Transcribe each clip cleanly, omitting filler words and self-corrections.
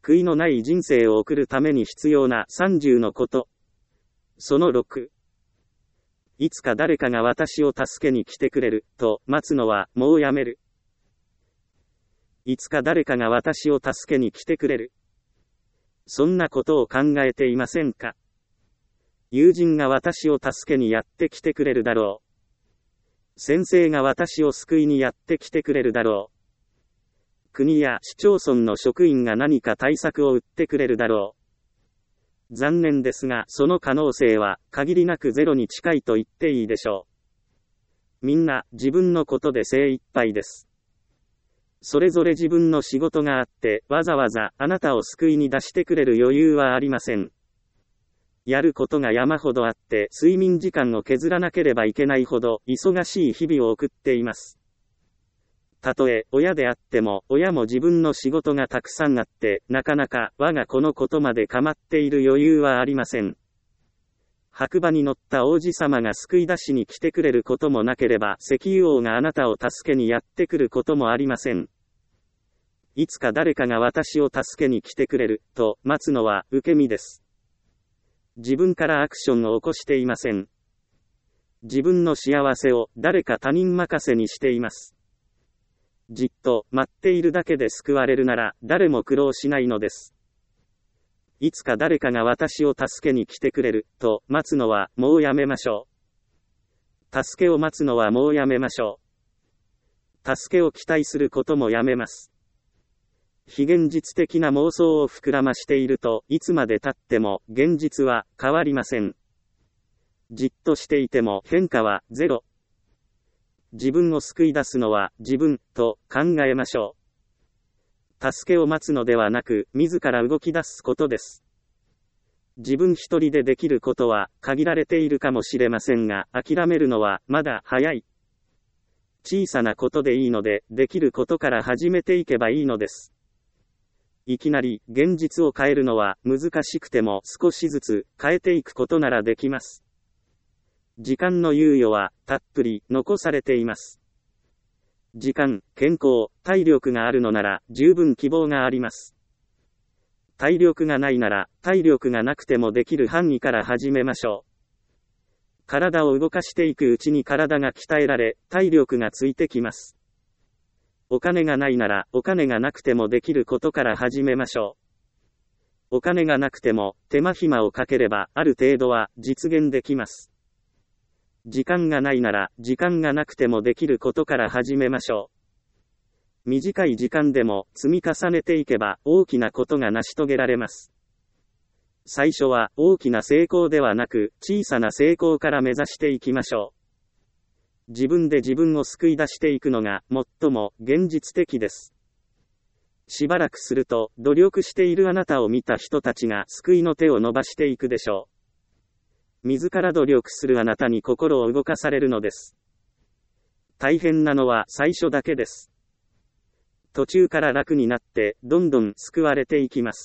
悔いのない人生を送るために必要な30のこと。その6。いつか誰かが私を助けに来てくれる、と待つのはもうやめる。いつか誰かが私を助けに来てくれる。そんなことを考えていませんか？友人が私を助けにやってきてくれるだろう。先生が私を救いにやってきてくれるだろう。国や市町村の職員が何か対策を打ってくれるだろう。残念ですが、その可能性は限りなくゼロに近いと言っていいでしょう。みんな自分のことで精一杯です。それぞれ自分の仕事があって、わざわざあなたを救いに出してくれる余裕はありません。やることが山ほどあって、睡眠時間を削らなければいけないほど忙しい日々を送っています。たとえ親であっても、親も自分の仕事がたくさんあって、なかなか我が子のことまで構っている余裕はありません。白馬に乗った王子様が救い出しに来てくれることもなければ、石油王があなたを助けにやってくることもありません。いつか誰かが私を助けに来てくれる、と待つのは受け身です。自分からアクションを起こしていません。自分の幸せを誰か他人任せにしています。じっと待っているだけで救われるなら誰も苦労しないのです。いつか誰かが私を助けに来てくれると待つのはもうやめましょう。助けを待つのはもうやめましょう。助けを期待することもやめます。非現実的な妄想を膨らましているといつまで経っても現実は変わりません。じっとしていても変化はゼロ。自分を救い出すのは自分と考えましょう。助けを待つのではなく、自ら動き出すことです。自分一人でできることは限られているかもしれませんが、諦めるのはまだ早い。小さなことでいいので、できることから始めていけばいいのです。いきなり現実を変えるのは難しくても少しずつ変えていくことならできます。時間の猶予はたっぷり残されています。時間、健康、体力があるのなら十分希望があります。体力がないなら体力がなくてもできる範囲から始めましょう。体を動かしていくうちに体が鍛えられ、体力がついてきます。お金がないならお金がなくてもできることから始めましょう。お金がなくても手間暇をかければある程度は実現できます。時間がないなら時間がなくてもできることから始めましょう。短い時間でも積み重ねていけば大きなことが成し遂げられます。最初は大きな成功ではなく小さな成功から目指していきましょう。自分で自分を救い出していくのが最も現実的です。しばらくすると努力しているあなたを見た人たちが救いの手を伸ばしていくでしょう。自ら努力するあなたに心を動かされるのです。大変なのは最初だけです。途中から楽になってどんどん救われていきます。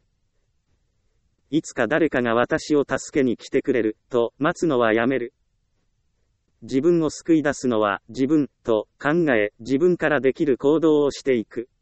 いつか誰かが私を助けに来てくれると待つのはやめる。自分を救い出すのは自分と考え、自分からできる行動をしていく。